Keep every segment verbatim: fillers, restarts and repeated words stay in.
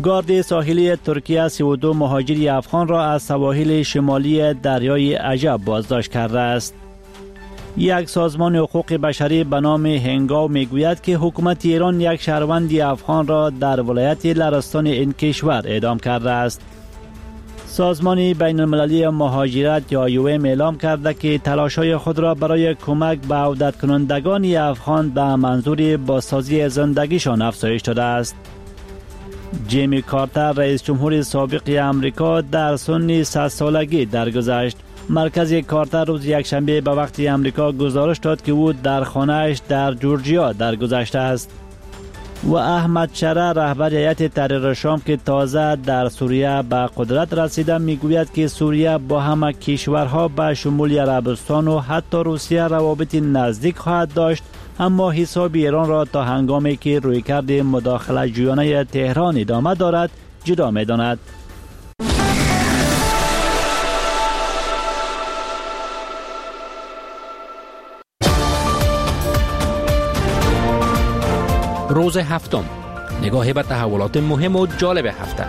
گارد ساحلی ترکیه سی و دو مهاجری افغان را از سواحل شمالی دریای عجب بازداشت کرده است. یک سازمان حقوق بشری به نام هنگاو میگوید که حکومت ایران یک شهروند افغان را در ولایت لرستان این کشور اعدام کرده است. سازمان بین المللی مهاجرت یا یو ام اعلام کرده که تلاش‌های خود را برای کمک به عودت کنندگان افغان به منظور بازسازی زندگیشان افزایش داده است. جیمی کارتر رئیس جمهور سابق امریکا در سن صد سالگی درگذشت. مرکز کارتر روز یکشنبه به وقت امریکا گزارش داد که او در خانه‌اش در جورجیا درگذشته است. و احمد شره رهبر هیئت تحریر شام که تازه در سوریه به قدرت رسیده میگوید که سوریه با همه کشورها به شمول عربستان و حتی روسیه روابط نزدیک خواهد داشت، اما حساب ایران را تا هنگامی که رویکرد مداخله جویانه تهران ادامه دارد جدا می‌داند. روز هفتم، نگاهی به تحولات مهم و جالب هفته.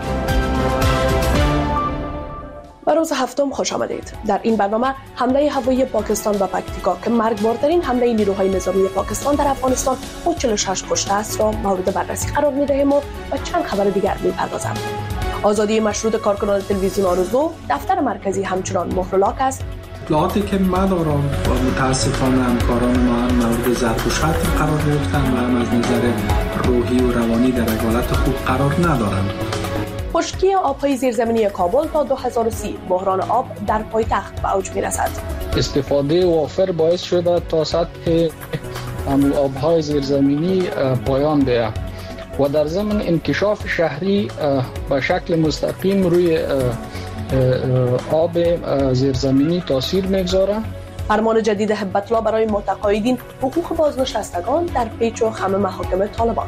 به روز هفتم خوش آمدید. در این برنامه حمله هوایی پاکستان به پکتیکا که مرگبارترین حمله نیروهای نظامی پاکستان در افغانستان با چهل و شش کشته است را مورد بررسی قرار می‌دهیم و به چند خبر دیگر می‌پردازیم. آزادی مشروط کارکنان تلویزیون آرزو، دفتر مرکزی همچنان مهرلاک است. اطلاعاتی که من دارم و متاسفانه همکاران ما هم مورد ضرب و شتم قرار گرفتن و هم از نظر روحی و روانی در حالت خوب قرار ندارند. خشکی آب‌های زیرزمینی کابل تا دو هزار و سی، بحران آب در پایتخت به اوج می‌رسد. استفاده وافر باعث شده تا سطح آب‌های زیرزمینی پایان بیاید و در ضمن انکشاف شهری به شکل مستقیم روی آب زیرزمینی تاثیر می‌گذاره. فرمان جدید هبت الله برای متقاعدین حقوق بازنشستگان در پیچ و خم محاکم طالبان.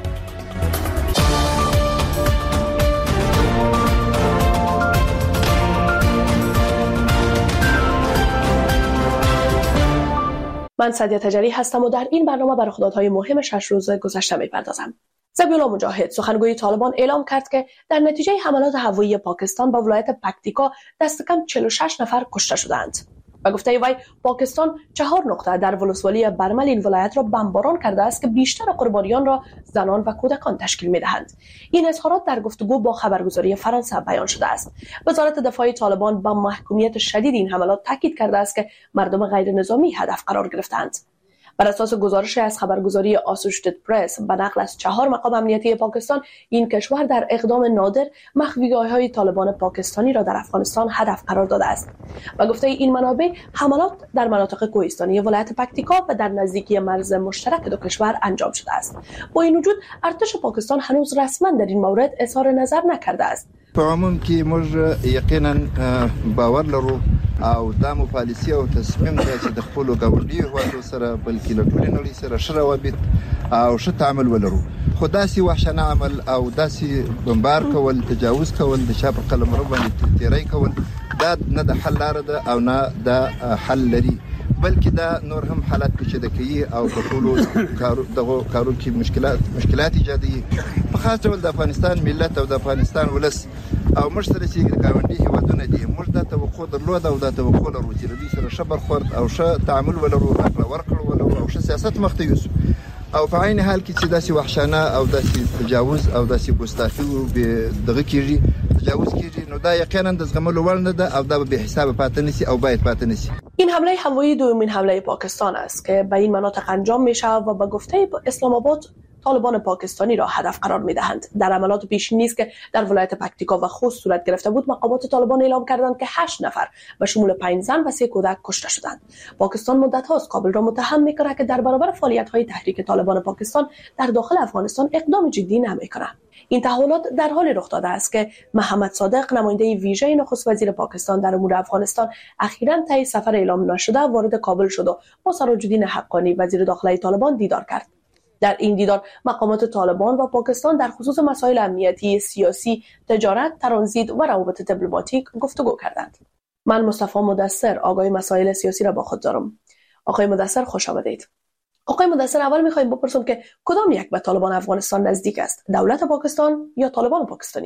من سعدیه تجری هستم و در این برنامه به رخدادهای مهم شش روز گذشته می‌پردازم. ذبیحالله مجاهد سخنگوی طالبان اعلام کرد که در نتیجه حملات هوایی پاکستان به ولایت پکتیکا دست کم چهل و شش نفر کشته شدند. به گفته وی پاکستان چهار نقطه در ولسوالی برمل این ولایت را بمباران کرده است که بیشتر قربانیان را زنان و کودکان تشکیل می‌دهند. این اظهارات در گفتگو با خبرگزاری فرانسه بیان شده است. وزارت دفاع طالبان با محکومیت شدید این حملات تاکید کرده است که مردم غیر نظامی هدف قرار گرفتند. بر اساس گزارش از خبرگزاری آسوشیتد پرس به نقل از چهار مقام امنیتی پاکستان، این کشور در اقدام نادر مخفیگاه‌های طالبان پاکستانی را در افغانستان هدف قرار داده است. و گفته این منابع حملات در مناطق کوهستانی ولایت پکتیکا و در نزدیکی مرز مشترک دو کشور انجام شده است. با این وجود ارتش پاکستان هنوز رسما در این مورد اظهار نظر نکرده است. په عموم کې موږ یقینا باور لرو او دا مو پالیسي او تصمیم دی چې د خپل ګاونډي هیوادو سره بلکې له ټولې نړۍ سره ښه روابط او ښه تعامل ولرو. خو داسې وحشانه عمل او داسې بمبار کول، تجاوز کول، د چا په قلمرو باندې تیری کول، دا نه د حل لاره ده او نه د حل لري، بلکې دا نور هم حالات پیچیده کوي او په ټولو کارو دغه کارو کې مشکلات مشکلات ایجادوي. په خاص ډول د افغانستان ملت او د افغانستان ولس او موږ سره چې ګاونډي هیوادونه دي، موږ دا توقع درلوده او دا توقع لرو چې دوی سره ښه برخورد او ښه تعامل ولرو، راکړه ورکړه ولرو او ښه سیاست مخ ته یوسو. او په عین حال کې چې داسې وحشانه او داسې تجاوز او داسې ګستاخي دغه کېږي، تجاوز کېږي، نو دا یقینا د زغملو وړ نه ده او دا به حساب پاتې نشي او باید پاتې نشي. این حمله هوایی دومین حمله پاکستان است که به این مناطق انجام میشه و به گفته اسلام آباد طالبان پاکستانی را هدف قرار میدهند. در عملیات پیشینی است که در ولایت پکتیکا و خوست صورت گرفته بود، مقامات طالبان اعلام کردند که هشت نفر به شمول پنج زن و سه کودک کشته شدند. پاکستان مدت هاست کابل را متهم میکند که در برابر فعالیت های تحریک طالبان پاکستان در داخل افغانستان اقدام جدی نمیکند. این تحولات در حالی رخ داده است که محمد صادق، نماینده ویژه نخست وزیر پاکستان در امور افغانستان، اخیراً طی سفر اعلام نشده وارد کابل شد و با سراج‌الدین حقانی وزیر داخلی طالبان دیدار کرد. در این دیدار مقامات طالبان و پاکستان در خصوص مسائل امنیتی، سیاسی، تجارت، ترانزیت و روابط دیپلماتیک گفتگو کردند. من مصطفی مدثر آگاه مسائل سیاسی را با خود دارم. آقای مدثر خوش آمدید. آقای مدثر، اول می‌خوایم بپرسم که کدام یک به طالبان افغانستان نزدیک است؟ دولت پاکستان یا طالبان پاکستانی؟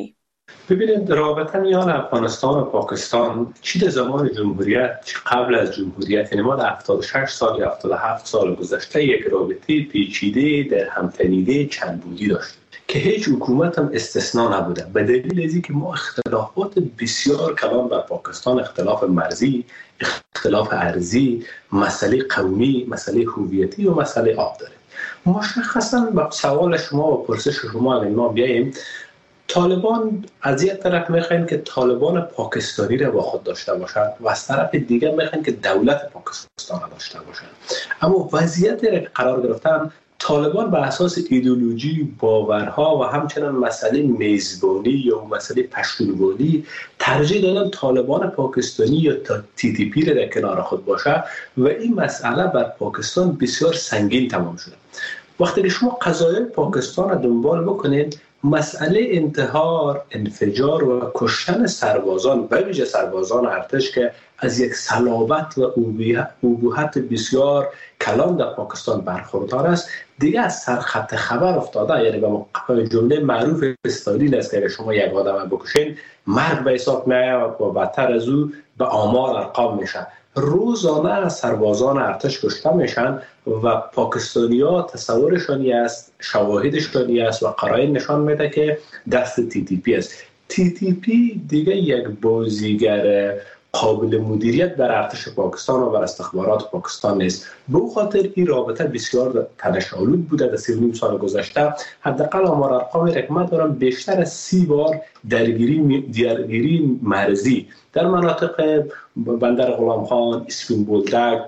ببینید رابطه میان افغانستان و پاکستان چی در زمان جمهوریت چی قبل از جمهوریت، یعنی ما در هفتاد و شش سال یا هفتاد و هفت سال گذشته یک رابطه پیچیده در همتنیده چند بودی داشتیم که هیچ حکومت هم استثنا نبوده، به دلیل از اینکه ما اختلافات بسیار کلان در پاکستان، اختلاف مرزی، اختلاف ارضی، مسئله قومی، مسئله هویتی و مسئله آب داریم. مشخصا به سوال شما و پرسش شما اگر ما بیاییم، طالبان از یک طرف میخواین که طالبان پاکستانی را با خود داشته باشند و از طرف دیگر میخواین که دولت پاکستان را داشته باشند. اما وضعیتی را که قرار گرفتن، طالبان به اساس ایدئولوژی، باورها و همچنین مسئله میزبانی یا مسئله پشتونوانی ترجیح دادن طالبان پاکستانی یا تی تی پی را در کنار خود باشه و این مسئله بر پاکستان بسیار سنگین تمام شده. وقتی که شما قضایای پاکستان را دنبال بکنید، مسئله انتحار، انفجار و کشتن سربازان و ویژه سربازان ارتش که از یک صلابت و ابهت بسیار کلان در پاکستان برخوردار است، دیگه از سرخط خبر افتاده. یعنی به جمله معروف استالین است که اگر شما یک آدم بکشین مرگ به حساب میاد و بدتر از او به آمار ارقام میشه. روزانه سربازان ارتش کشته میشن و پاکستانی‌ها تصورشانی است، شواهدشانی است و قرائن نشان میده که دست تی تی پی است. تی تی پی دیگه یک بازیگر قابل مدیریت در ارتش پاکستان و بر استخبارات پاکستان نیست. به او خاطر این رابطه بسیار تنش‌آلود بوده در سی و نیم سال گذشته. حداقل آمار ارقامی را که من دارم، بیشتر از سی بار درگیری درگیری مرزی در مناطق بندر غلام خان، اسفین بولدک،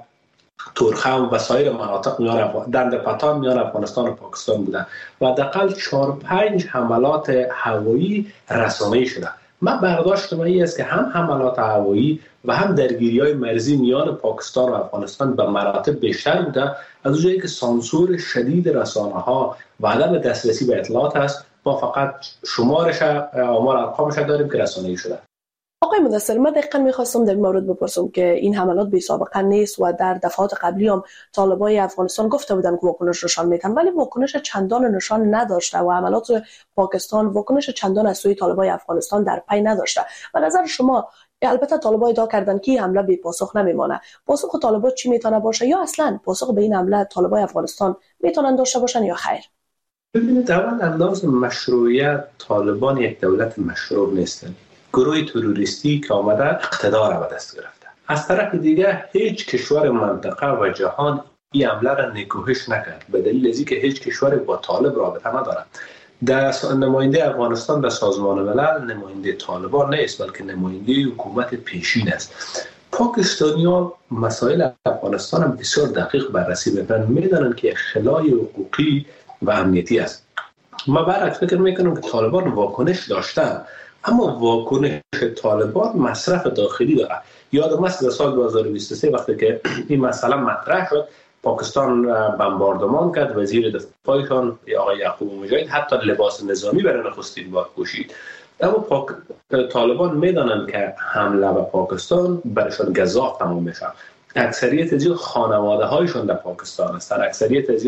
تورخم و سایر مناطق میان دنده پتان میان افغانستان و پاکستان بوده و حداقل چهار پنج حملات هوایی رسانه‌ای شده. من برداشت من این است که هم حملات هوایی و هم درگیری‌های مرزی میان پاکستان و افغانستان به مراتب بیشتر بوده، از اونجایی که سانسور شدید رسانه‌ها و عدم دسترسی به اطلاعات است. ما فقط شمارش آمار ارقامش داریم که رسانه‌ای شده. آقای مدثر، من دقیقاً می‌خواستم در مورد بپرسم که این حملات بی سابقه نیست و در دفعات قبلی هم طالبای افغانستان گفته بودن که واکنش نشان میدن، ولی واکنش چندان نشان نداشته و حملات پاکستان واکنش چندان از سوی طالبای افغانستان در پی نداشته. به نظر شما، البته طالبا ادعا کردن که حمله بی پاسخ نمیمانه، پاسخ طالبا چی میتونه باشه یا اصلا پاسخ به این حمله طالبای افغانستان میتونن داشته باشن یا خیر؟ ببینید، اول انداز مشروعیت طالبان یک دولت مشروع نیستن. گروه تروریستی که آمده اقتدار را به دست گرفته. از طرف دیگه هیچ کشور منطقه و جهان این حمله را نکوهش نکرد، به دلیل از اینکه هیچ کشور با طالب رابطه ندارد. در نماینده افغانستان در سازمان ملل نماینده طالبان نیست، بلکه نماینده حکومت پیشین است. پاکستانی‌ها مسائل افغانستان هم بسیار دقیق بررسی می‌کنند، می‌دانند که خلای حقوقی و امنیتی است. ما برعکس فکر می‌کنم که طالبان واکنش داشتن، اما واکنش طالبان مصرف داخلی داره. یادم است در سال دو هزار و بیست و سه وقتی که این مسئله مطرح شد، پاکستان بمباردمان کرد، وزیر دفاعشان آقای یعقوب مجاهد حتی لباس نظامی برای نخستین بار پوشید. اما پاک... طالبان میدانند که حمله به پاکستان برایشان گزاف تمام میشه. اکثریت از خانواده هایشان در پاکستان هستند، اکثریت از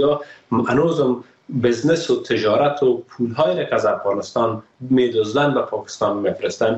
هنوزم بزنس و تجارت و پول‌هایی را که از افغانستان می‌دزدن به پاکستان می‌فرستن.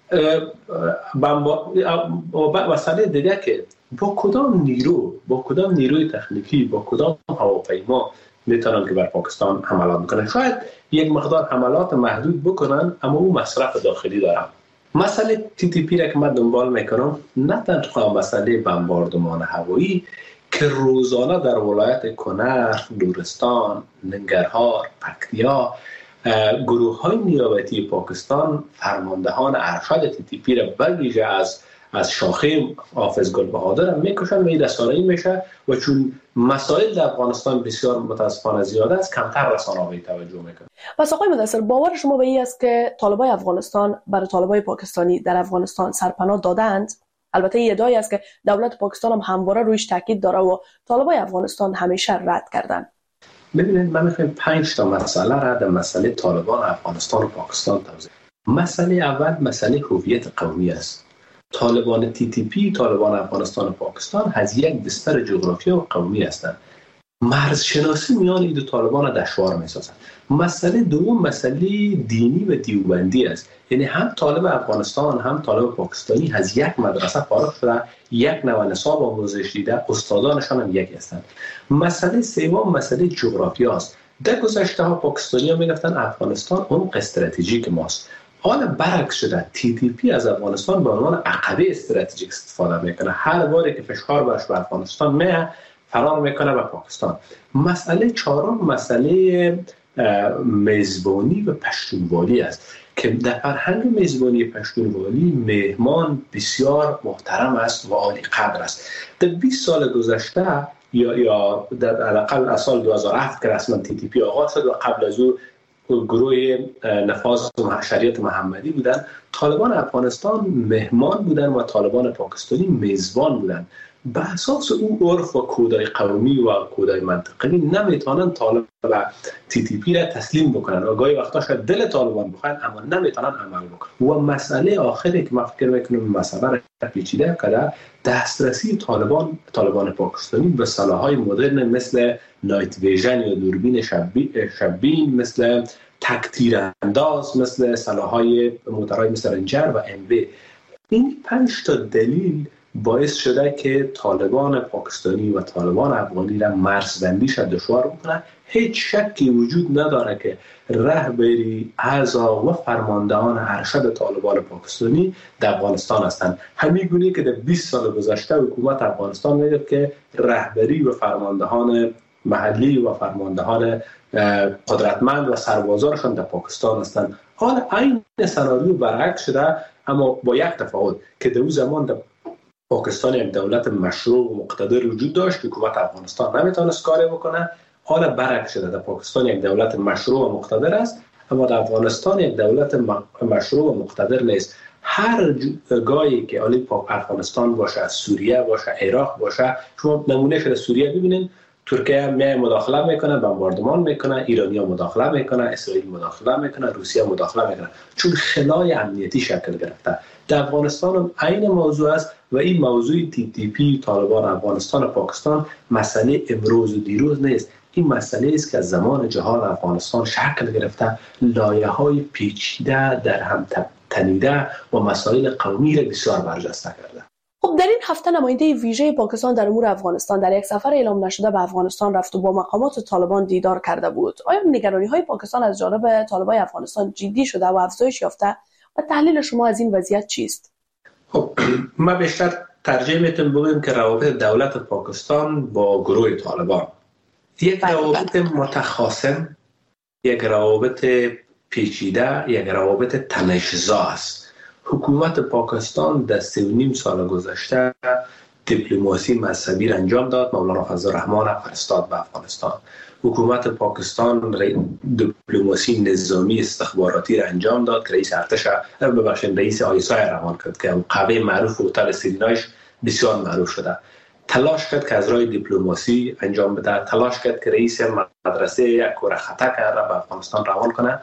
مسئله دیگه که با کدام نیرو، با کدام نیروی تکنیکی، با کدام هواپیما میتونن که بر پاکستان حملات بکنن. شاید یک مقدار حملات محدود بکنن، اما او مصرف داخلی دارن. مسئله تی تی پی را که من دنبال میکنم، نه تنها مسئله بمباردمان هوایی که روزانه در ولایت کنر، نورستان، ننگرهار، پکتیا گروه های نیابتی پاکستان فرماندهان ارشد تی تی پی را بویژه از از شاخه حافظ گل بهادر میکشن و این رسانه‌ای میشه و چون مسائل در افغانستان بسیار متاسفانه زیاده است، کمتر رسانه‌ها به توجه میکنن. پس آقای مدثر، باور شما به این است که طالبای افغانستان برای طالبای پاکستانی در افغانستان سرپناه دادند؟ البته این ادعایی است که دولت پاکستان هم همواره رویش تاکید داره و طالبای افغانستان همیشه رد کردن. ببینید، من میخوایم پنج تا مسئله را در مسئله طالبان افغانستان و پاکستان توضیح. مسئله اول مسئله هویت قومی است. طالبان تی تی پی، طالبان افغانستان و پاکستان از یک بستر جغرافی و قومی هستند. مرز شناسی میان این دو طالبان دشوار میسازند. مسئله دوم مسئله دینی و دیوبندی است. یعنی هم طالب افغانستان هم طالب پاکستانی از یک مدرسه فارغ شده، یک نوع نصاب آموزش دیده، استادانشان هم یکی هستند. مسئله سوم مسئله جغرافیا است. در گذشته ها پاکستانی ها میگفتن افغانستان عمق استراتژیک ماست. حالا برعکس شده، تی تی پی از افغانستان به عنوان عقبه استراتژیک استفاده میکنه. هر باری که فشار برش به افغانستان میه فرار میکنه به پاکستان. مسئله چهارم مسئله میزبانی و پشتونوالی است که در فرهنگ میزبانی پشتونوالی مهمان بسیار محترم است و عالی قدر است. در بیست سال گذشته یا یا در حداقل از سال دو هزار و هفت که رسما تی تی پی آغاز شد و قبل از او گروه نفاذ شریعت محمدی بودن، طالبان افغانستان مهمان بودن و طالبان پاکستانی میزبان بودن. به اساس او عرف و کودای قومی و کودای منطقی نمیتونن طالب و تی تی پی را تسلیم بکنن و گاهی وقتا شاید دل طالبان بخواهند اما نمیتونن عمل بکنن. و مسئله آخری که من فکر میکنم مسئله پیچیده کده دسترسی طالبان طالبان پاکستانی به سلاح‌های مدرن مثل نایت ویژن یا دوربین شبین، مثل تکتیر انداز، مثل سلاح‌های موتورهای مثل رنجر و ام وی. این پنج تا دلیل باعث شده که طالبان پاکستانی و طالبان افغانی را مرزبندیش دشوار بکنه. هیچ شکی وجود نداره که رهبری اعضا و فرماندهان ارشد طالبان پاکستانی در افغانستان هستند. همین گونه که در بیست سال گذشته حکومت افغانستان میگه که رهبری و فرماندهان محلی و فرماندهان قدرتمند و سربازانشان در پاکستان هستند. حالا این سناریو برعکس شده، اما با یک تفاوت که در اون زمان در پاکستان یک دولت مشروع و مقتدر وجود داشت که حکومت افغانستان نمیتونست کاری بکنه. حالا برعکس شده، در پاکستان یک دولت مشروع و مقتدر است اما در افغانستان یک دولت مشروع و مقتدر نیست. هر گاهی که علی پاک افغانستان باشه، سوریه باشه، عراق باشه، شما نمونه شده سوریه ببینید، ترکیه میای مداخله میکنه، بمباردمان میکنه، ایرانیا مداخله میکنه، اسرائیل مداخله میکنه، روسیه مداخله میکنه، چون خلای امنیتی شکل گرفته. در افغانستان هم عین موضوع است و این موضوع تی تی پی، طالبان افغانستان و پاکستان مسئله امروز و دیروز نیست. این مسئله است که از زمان جهان افغانستان شکل گرفته، لایه‌های پیچیده در هم تنیده و مسائل قومی را بسیار برجسته کرده. خب در این هفته نماینده ویژه پاکستان در امور افغانستان در یک سفر اعلام نشده به افغانستان رفت و با مقامات طالبان دیدار کرده بود. آیا نگرانی‌های پاکستان از جانب طالبان افغانستان جدی شده و افزایش یافته و تحلیل شما از این وضعیت چیست؟ خب ما بیشتر ترجیح میتونم بگم که روابط دولت پاکستان با گروه طالبان یک روابط متخاصم، یک روابط پیچیده، یک روابط تنش‌زا است. حکومت پاکستان در سه و نیم سال گذشته دیپلماسی مذهبی را انجام داد. مولانا فضل الرحمن فرستاد به افغانستان. حکومت پاکستان دیپلماسی نظامی استخباراتی را انجام داد که رئیس ارتش ببخشید رئیس آیسای روان کرد که قوه معروف هتل سیرینایش بسیار معروف شده. تلاش کرد که از راه دیپلماسی انجام بده، تلاش کرد که رئیس مدرسه یک کره خطا کرده به افغانستان روان کنه.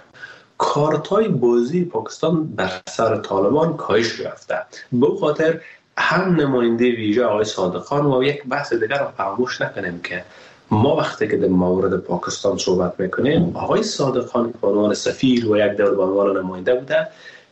کارتای بازی پاکستان بر سر طالبان کاهش یافته. به خاطر هم نماینده ویژه آقای صادق خان و یک بحث دیگر رو فراموش نکنیم که ما وقتی که در مورد پاکستان صحبت میکنیم، آقای صادق خان به عنوان سفیر و یک دور به عنوان نماینده بوده،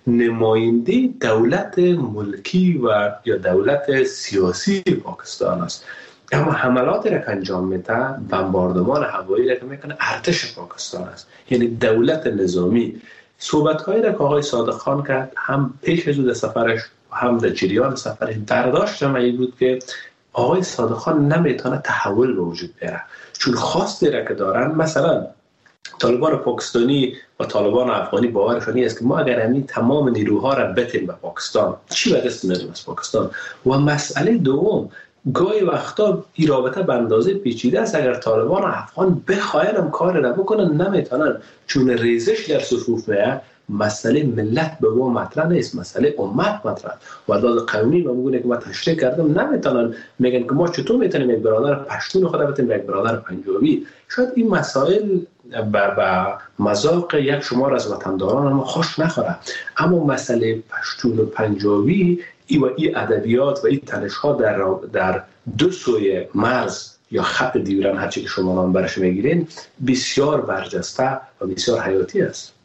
نماینده دولت ملکی و یا دولت سیاسی پاکستان است. اما حملاتی را که انجام میده، بمباردمان هوایی را که میکنه ارتش پاکستان است، یعنی دولت نظامی. صحبت‌هایی را که آقای صادق خان کرد هم پیش از او سفرش هم در جریان سفرش، برداشت هم این بود که آقای صادق خان نمیتونه تحول به وجود بیاره، چون خواستی را که دارن، مثلا طالبان پاکستانی و طالبان افغانی باورشون است که ما اگر همین تمام نیروها را بتیم به پاکستان، چی به دست میاریم از پاکستان؟ و مسئله دوم، گاهی وقتا این رابطه به اندازه پیچیده است، اگر طالبان افغان بخواین هم کار را بکنن نمیتونن، چون ریزش در صفوف میه. مسئله ملت به ما مطرح نیست، مسئله امت مطرح. و از قومی و میگونه که ما تشریح کردم نمیتونن، میگن که ما چطور میتونیم یک برادر پشتون خود بتیم یک برادر پنجابی. شاید این مسائل به مذاق یک شمار از وطنداران ما خوش نخوره، اما مسئله پشتون و پنجابی ای و ای ادبیات و ای تنش‌ها در در دو سوی مرز یا خط دیورن هرچی که شما نام برش میگیرین بسیار برجسته و بسیار حیاتی است.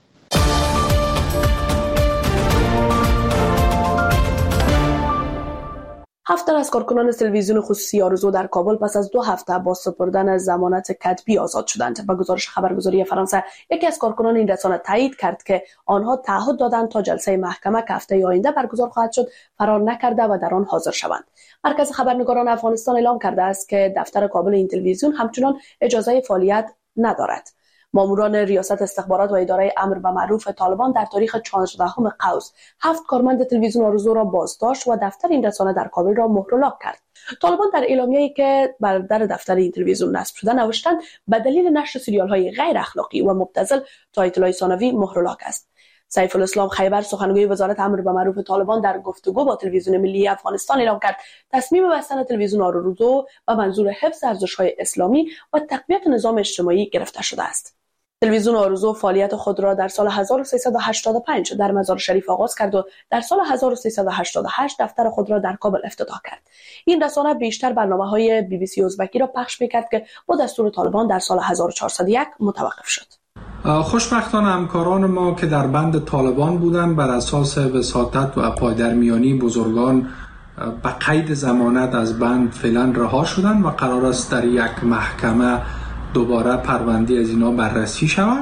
هفت از کارکنان تلویزیون خصوصی آرزو در کابل پس از دو هفته با سپردن ضمانت کتبی آزاد شدند. به گزارش خبرگزاری فرانسه، یکی از کارکنان این رسانه تایید کرد که آنها تعهد دادند تا جلسه محکمه که هفته آینده برگزار خواهد شد فرار نکرده و در آن حاضر شوند. مرکز خبرنگاران افغانستان اعلام کرده است که دفتر کابل این تلویزیون همچنان اجازه فعالیت ندارد. ماموران ریاست استخبارات و اداره امر به معروف طالبان در تاریخ چهاردهم قوس هفت کارمند تلویزیون آرزو را بازداشت و دفتر این رسانه در کابل را مهر و لاک کرد. طالبان در اعلامیه‌ای که بر در دفتر این تلویزیون نصب شده نوشتند به دلیل نشر سریال‌های غیر اخلاقی و مبتذل تا اطلاع ثانوی مهر و لاک است. سیف الاسلام خیبر، سخنگوی وزارت امر به معروف طالبان، در گفتگو با تلویزیون ملی افغانستان اعلام کرد تصمیم بستن تلویزیون آرزو به منظور حفظ ارزش‌های اسلامی و تقویت نظام اجتماعی گرفته شده است. تلویزیون آرزو فعالیت خود را در سال هزار و سیصد و هشتاد و پنج در مزار شریف آغاز کرد و در سال هزار و سیصد و هشتاد و هشت دفتر خود را در کابل افتتاح کرد. این رسانه بیشتر برنامه‌های بی بی سی ازبکی را پخش می‌کرد که با دستور طالبان در سال هزار و چهارصد و یک متوقف شد. خوشبختانه همکاران ما که در بند طالبان بودند بر اساس وساطت و پایدرمیانی بزرگان به قید ضمانت از بند فعلا رها شدند و قرار است در یک محکمه دوباره پرونده از اینا بررسی شود.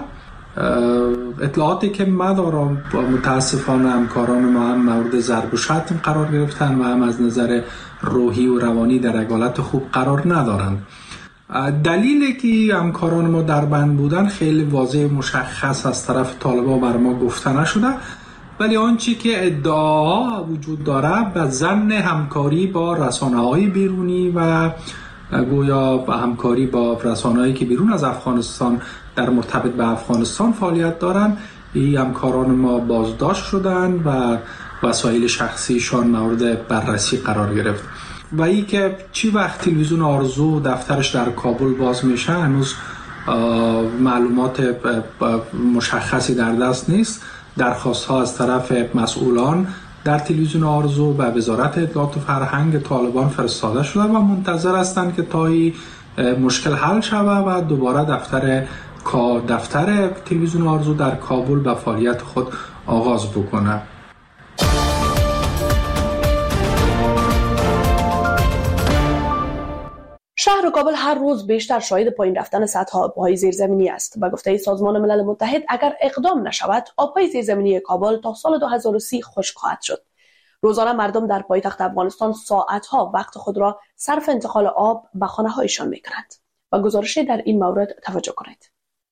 اطلاعاتی که ما دارم متاسفانه همکاران ما هم مورد ضرب و شتم قرار گرفتن و هم از نظر روحی و روانی در یک حالت خوب قرار ندارند. دلیلی که همکاران ما در بند بودن خیلی واضح مشخص از طرف طالبان بر ما گفته نشده، ولی آنچه که ادعاها وجود داره به ضمن همکاری با رسانه‌های بیرونی و گویا با همکاری با رسانه‌هایی که بیرون از افغانستان در مرتبط به افغانستان فعالیت دارند. این همکاران ما بازداشت شدند و وسایل شخصیشان مورد بررسی قرار گرفت. و این که چی وقت تلویزیون آرزو دفترش در کابل باز میشه هنوز معلومات مشخصی در دست نیست. درخواست ها از طرف مسئولان در تلویزیون آرزو به وزارت اطلاعات و فرهنگ طالبان فرستاده شده و منتظر هستند که تا این مشکل حل شود و دوباره دفتر دفتر تلویزیون آرزو در کابل به فعالیت خود آغاز بکنه. شهر کابل هر روز بیشتر شاهد پایین رفتن سطح آبهای زیرزمینی است. به گفته سازمان ملل متحد اگر اقدام نشود آبهای زیرزمینی کابل تا سال دو هزار و سی خشک خواهد شد. روزانه مردم در پایتخت افغانستان ساعتها وقت خود را صرف انتقال آب به خانه‌هایشان می‌کنند. و گزارشی در این مورد توجه کنید.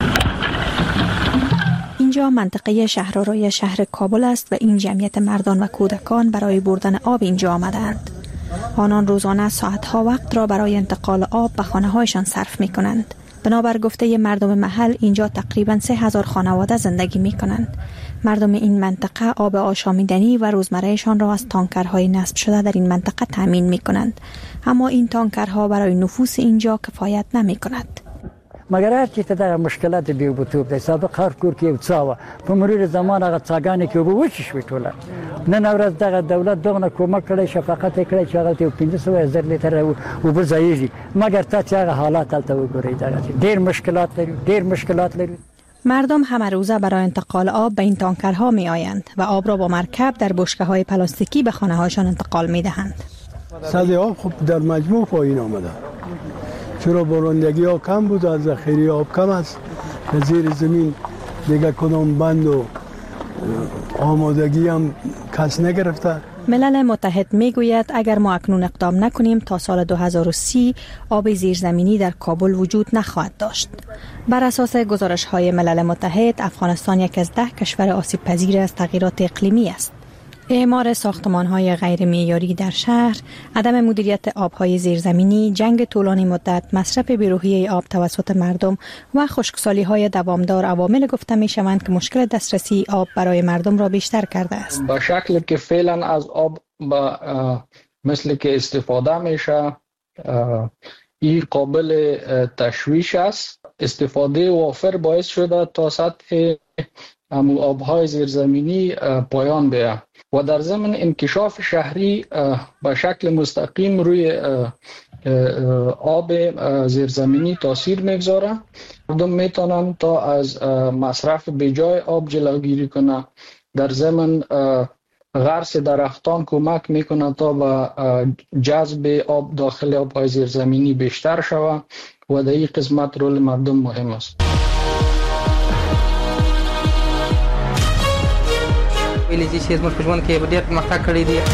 اینجا منطقه شهرآرای شهر کابل است و این جمعیت مردان و کودکان برای بردن آب اینجا آمدند. آنان روزانه ساعتها وقت را برای انتقال آب به خانه‌هایشان صرف می‌کنند. بنابر گفته مردم محل اینجا تقریباً سه هزار خانواده زندگی می‌کنند. مردم این منطقه آب آشامیدنی و روزمرهشان را از تانکرهای نصب شده در این منطقه تامین می‌کنند. اما این تانکرها برای نفوس اینجا کفایت نمی‌کند. مگر هر چی ته د مشکلات دی وبتوب د سابق هر کور کې وڅاوه په مرور زمان هغه څاګانې کې وبوچ شوي ټوله نن ورځ دغه دولت دغه کومک کړی شفقت کړی چې هغه ته پنځه سوه زر لیتر وبځایږي مگر تا چې هغه حالات تلته وګورئ دغه ډېر مشکلات لري ډېر مشکلات لري. مردم همه روزه برای انتقال آب به این تانکرها می آیند و آب را با مرکب در بشکه‌های پلاستیکی به خانه‌هاشان انتقال می دهند. سطح آب خب در مجموع پایین آمده. چرا بارندگی ها کم بود، از ذخیره آب کم است. زیر زمین دیگه کدام بند و آمادگی هم کس نگرفته. ملل متحد میگوید اگر ما اکنون اقدام نکنیم تا سال دو هزار و سی آب زیرزمینی در کابل وجود نخواهد داشت. بر اساس گزارش های ملل متحد افغانستان یک از ده کشور آسیب پذیر از تغییرات اقلیمی است. اعمار ساختمان‌های غیر معیاری در شهر، عدم مدیریت آب‌های زیرزمینی، جنگ طولانی مدت، مصرف بی‌روحی آب توسط مردم و خشکسالی‌های دوامدار عوامل گفته می‌شوند که مشکل دسترسی آب برای مردم را بیشتر کرده است. به شکلی که فعلا از آب با مثل که استفاده میشه این قابل تشویش است. استفاده وافر باعث شده تا سطح آب‌های زیرزمینی پایان بیاید و در ضمن انکشاف شهری به شکل مستقیم روی آب زیرزمینی تاثیر میگذاره. مردم میتونن تا از مصرف بیجای آب جلوگیری کنه. در ضمن غرس درختان کمک میکنه تا به جذب آب داخل آبهای زیرزمینی بیشتر شوه و در این قسمت رول مردم مهم است. ویلې چې زموږ په ژوند کې ډېر پرمختګ کړی دی.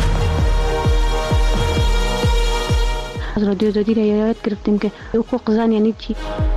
از رادیو آزادی را یاد گرفتیم که حقوق زن یعنی چی.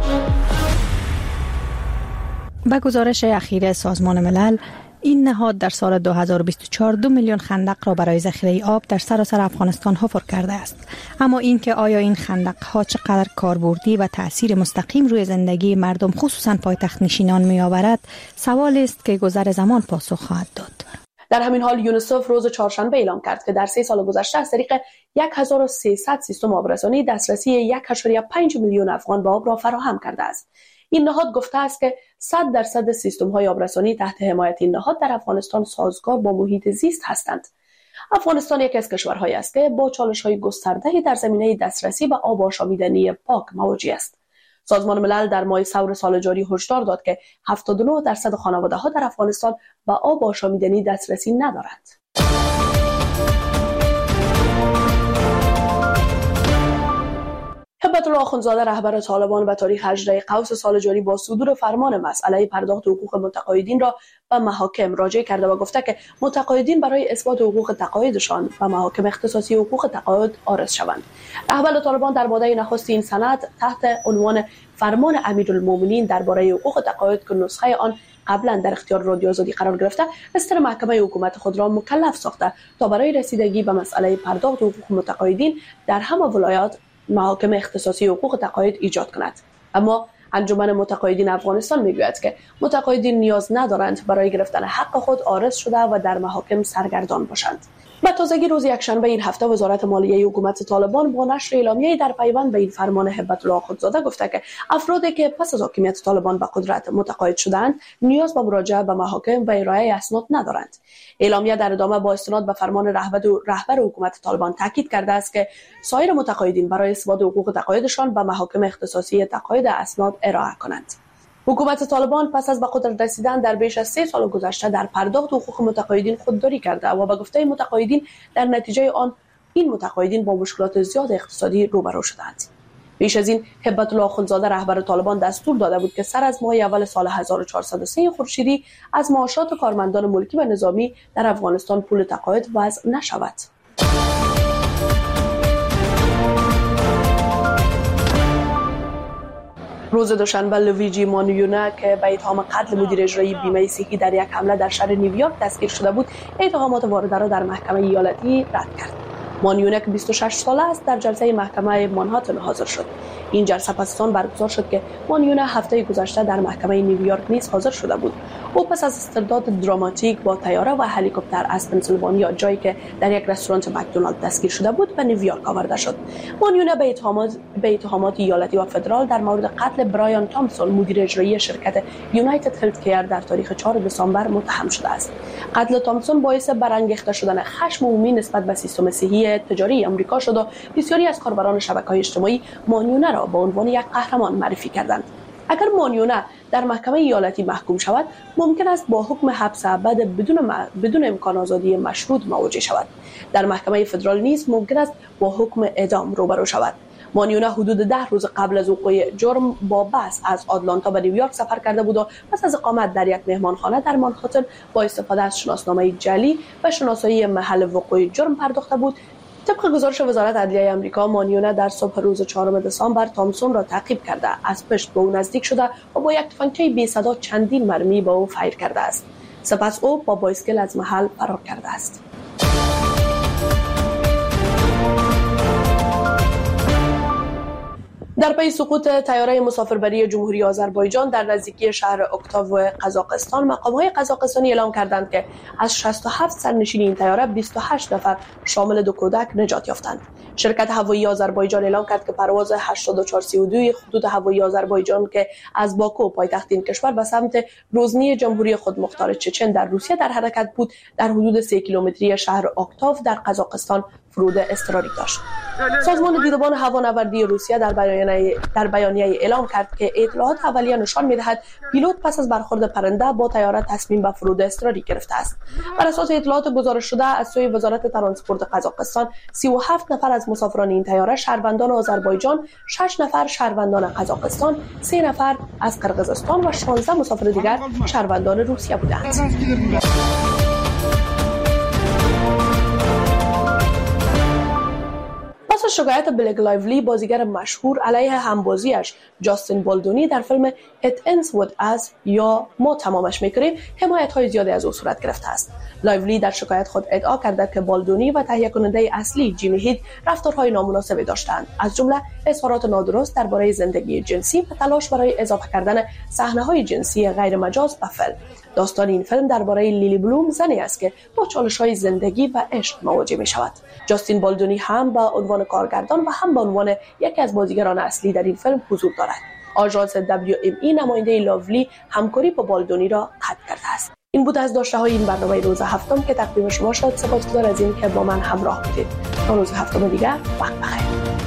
با گزارش اخیر سازمان ملل، این نهاد در سال دو هزار و بیست و چهار دو میلیون خندق را برای ذخیره آب در سراسر افغانستان حفر کرده است. اما اینکه آیا این خندق ها چقدر کاربردی و تأثیر مستقیم روی زندگی مردم خصوصا پایتخت نشینان می آورد، سوالی است که گذر زمان پاسخ خواهد داد. در همین حال یونیسف روز چهارشنبه اعلام کرد که در سه سال گذشته از طریق هزار و سیصد سیستم آبرسانی دسترسی یک و پنج میلیون افغان به آب را فراهم کرده است. این نهاد گفته است که صد درصد سیستم های آبرسانی تحت حمایت این نهاد در افغانستان سازگار با محیط زیست هستند. افغانستان یکی از کشورهایی است که با چالش های گسترده در زمینه دسترسی به آب آشامیدنی پاک مواجه است. سازمان ملل در ماه ثور سال جاری هشدار داد که هفتاد و نه درصد خانواده ها در افغانستان به آب آشامیدنی دسترسی ندارند. هبت الله آخوندزاده رهبر طالبان به تاریخ هجده قوس سال جاری با صدور فرمان مسئله پرداخت حقوق متقاعدین را به محاکم راجع کرده و گفته که متقاعدین برای اثبات حقوق تقاعدشان به محاکم اختصاصی حقوق تقاعد عارض شوند. رهبر طالبان در ماده نخست این سند تحت عنوان فرمان امیرالمومنین درباره حقوق تقاعد که نسخه آن قبلا در اختیار رادیو آزادی قرار گرفته، استر محکمه حکومت خود را مکلف ساخته تا برای رسیدگی به مسئله پرداخت حقوق متقاعدین در همه ولایات محاکم اختصاصی حقوق تقاعد ایجاد کند. اما انجمن متقاعدین افغانستان میگوید که متقاعدین نیاز ندارند برای گرفتن حق خود عارض شده و در محاکم سرگردان باشند. به تازگی روز یکشنبه این هفته وزارت مالیه حکومت طالبان با نشر اعلامیه‌ای در پیوند به این فرمان هبت الله آخوندزاده گفته که افرادی که پس از حاکمیت طالبان به قدرت متقاعد شدند نیاز به مراجعه به محاکم و ارائه اسناد ندارند. اعلامیه در ادامه با استناد به فرمان رهبر رهبر حکومت طالبان تاکید کرده است که سایر متقاعدین برای اثبات حقوق تقاعدشان به محاکم اختصاصی تقاعد اسناد ارائه کنند. حکومت طالبان پس از به قدرت رسیدن در بیش از سه سال گذشته در پرداخت حقوق متقاعدین خودداری کرده و به گفته متقاعدین در نتیجه آن این متقاعدین با مشکلات زیاد اقتصادی روبرو شدند. پیش از این هبت الله آخوندزاده رهبر طالبان دستور داده بود که سر از ماه اول سال هزار و چهارصد و سه خورشیدی از معاشات کارمندان ملکی و نظامی در افغانستان پول تقاعد وضع نشود. روز دوشنبه لویجی مانیونا که به اتهام قتل مدیر اجرایی بیمه صحی در یک حمله در شهر نیویورک دستگیر شده بود، اتهامات وارده را در محکمه ایالتی رد کرد. مانیونا که بیست و شش ساله است در جلسه محکمه مانهاتن حاضر شد. این جلسه پس از آن برگزار شد که مانیونا هفته گذشته در محکمه نیویورک نیز حاضر شده بود. او پس از استرداد دراماتیک با طیاره و هلیکوپتر از پنسیلوانیا، جایی که در یک رستوران مکدونالد دستگیر شده بود، به نیویورک آورده شد. مانیونا به اتهامات به اتهامات ایالتی و فدرال در مورد قتل برایان تامسون مدیر اجرایی شرکت یونایتد هلت کیر در تاریخ چهارم دسامبر متهم شده است. قتل تامسون باعث برانگیخته شدن خشم عمومی نسبت به سیستم صحی تجاری آمریکا شد و بسیاری از کاربران شبکه‌های اجتماعی مانیونا را به عنوان یک قهرمان معرفی کردند. اگر مانیونا در محکمه ایالتی محکوم شود، ممکن است با حکم حبس ابد بدون م... بدون امکان آزادی مشروط مواجه شود. در محکمه فدرال نیز ممکن است با حکم اعدام روبرو شود. مانیونا حدود ده روز قبل از وقوع جرم با بس از آتلانتا به نیویورک سفر کرده بود و پس از اقامت در یک مهمانخانه در مانهاتن با استفاده از شناسنامه جعلی و شناسایی محل وقوع جرم پرداخته بود. طبق گزارش وزارت عدلیه آمریکا، مانیونا در صبح روز چهارم دسامبر تامسون را تعقیب کرده، از پشت به او نزدیک شده و با یک تفنگچه بی صدا چندین مرمی به او فایر کرده است. سپس او با بایسکل از محل فرار کرده است. در پی سقوط طیاره مسافربری جمهوری آذربایجان در نزدیکی شهر اکتاو قزاقستان، مقام‌های قزاقستانی اعلام کردند که از شصت و هفت سرنشین این طیاره بیست و هشت نفر شامل دو کودک نجات یافتند. شرکت هوایی آذربایجان اعلام کرد که پرواز هشتاد و چهار سی و دو خطوط هوایی آذربایجان که از باکو پایتخت این کشور به سمت روزنی جمهوری خودمختار چچن در روسیه در حرکت بود، در حدود سه کیلومتری شهر اکتاو در قزاقستان فرود اضطراری داشت. سازمان دیدبان هوانوردی روسیه در بیانیه در بیانیه اعلام کرد که اطلاعات اولیه نشان می‌دهد پیلوت پس از برخورد پرنده با طیاره تصمیم به فرود اضطراری گرفته است. بر اساس اطلاعات گزارش شده از سوی وزارت ترانسپورت قزاقستان، سی و هفت نفر از مسافران این طیاره شهروندان آذربایجان، شش نفر شهروندان قزاقستان، سه نفر از قرقیزستان و شانزده مسافر دیگر شهروندان روسیه بودند. پس از شکایت بلک لایولی، بازیگر مشهور علیه همبازیش جاستین بالدونی در فیلم It Ends With Us یا ما تمامش میکنیم، حمایت‌های زیادی از او صورت گرفته است. لایولی در شکایت خود ادعا کرده که بالدونی و تهیه کننده اصلی جیمی هید رفتارهای نامناسبی داشتند، از جمله اظهارات نادرست درباره زندگی جنسی و تلاش برای اضافه کردن صحنه‌های جنسی غیر مجاز به فیلم. داستان این فیلم درباره لیلی بلوم، زنی است که با چالش‌های زندگی و عشق مواجه می‌شود. جاستین بالدونی هم به عنوان کارگردان و هم به عنوان یکی از بازیگران اصلی در این فیلم حضور دارد. آژانس دبلیو ام ای نماینده لایولی همکاری با بالدونی را قطع کرده است. این بود از داشته‌های این برنامه روز هفتم که تقدیم شما شد. سپاسگزار از این که با من همراه بودید. تا روز هفتم دیگر، وقت بخیر.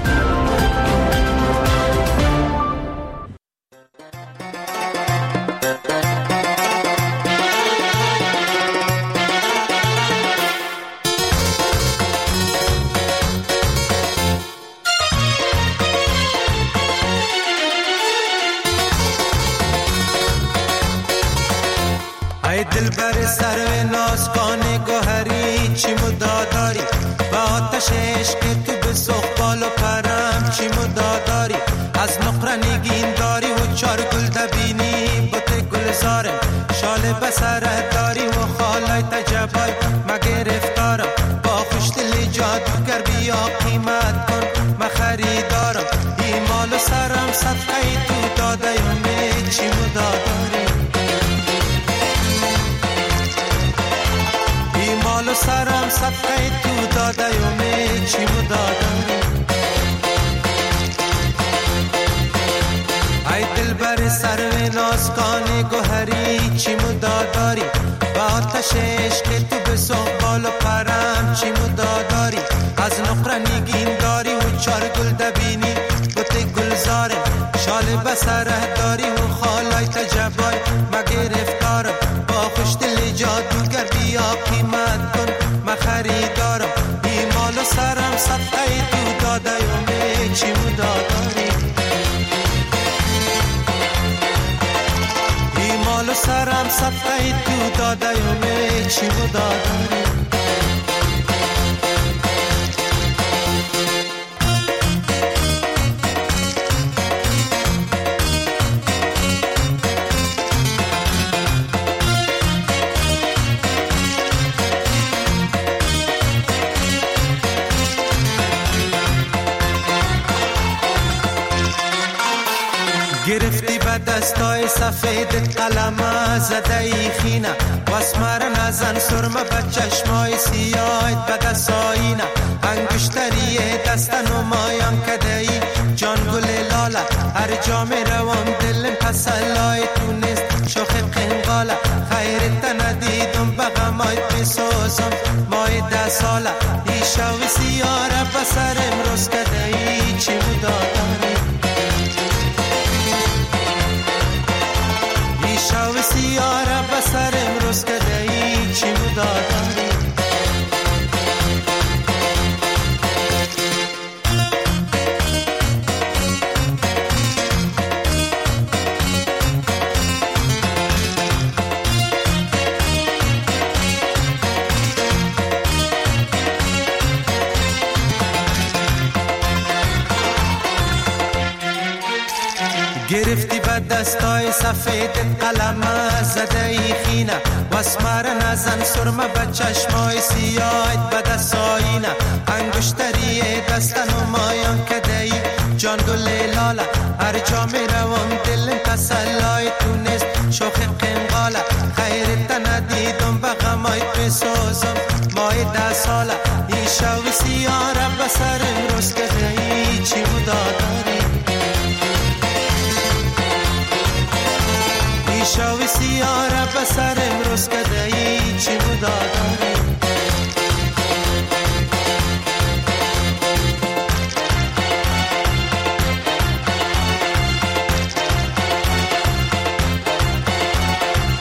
دل بر سر و ناز کانه گوهری چی مداداری و آتش عشق تو به سخبال و پرم چی مداداری از نقره نگین داری و چار گل دبینی بوت گلزارم شال بسره داری و خالای تجبای مگرفتارم با خوشدل جادوگر بیا قیمت کن مخریدارم ایمال و سرم صدقه تو داده یومه چی مداداری مال و سرم صدقه تو داده یومه چی مداداری ای دل بر سر و نازکان گوهری چی مداداری و آتش عشق تو به سنبال و پرم چی مداداری از نقره نگین داری و چار گل دبینی بوت گلزارم شال بسره داری و خالای تجبای مگرفتارم با خوشدل جادوگر بیا قیمت کن مخریدارم ایمال و سرم صدقه تو داده یومه چی مداداری ایمال و سرم صدقه تو داده یومه چی مداداری گرفتی به دستای سفید قلم زده ای خینه واسمر نزن سرمه به چشمای سیاهت به دستایینه انگشتری دست نمایان کده ای جان گل لاله هر جا می روم دلم تسلای تو نیست شوخ قنقاله خیرت ندیدم به غمای بسازم مای ده ساله ای شو سیاره بسرم روز کده ای چی مداداری شاو سیاره بسرم روز کده ای چی مداداری گرفتی به دستای سفید قلم زده ای خینه واسمر نزن سرمه به چشمای سیاهت به دستایینه انگشتری دست نمایان کده ای جان گل لاله هر جا می روم دلم تسلای تو نیست شوخ قنقاله خیرت ندیدم به غمای بسازم مای ده ساله ای شو سیاره بسرم روز کده ای چی مداداری شاوی سیاره بسرم روز کده ای چی مداداری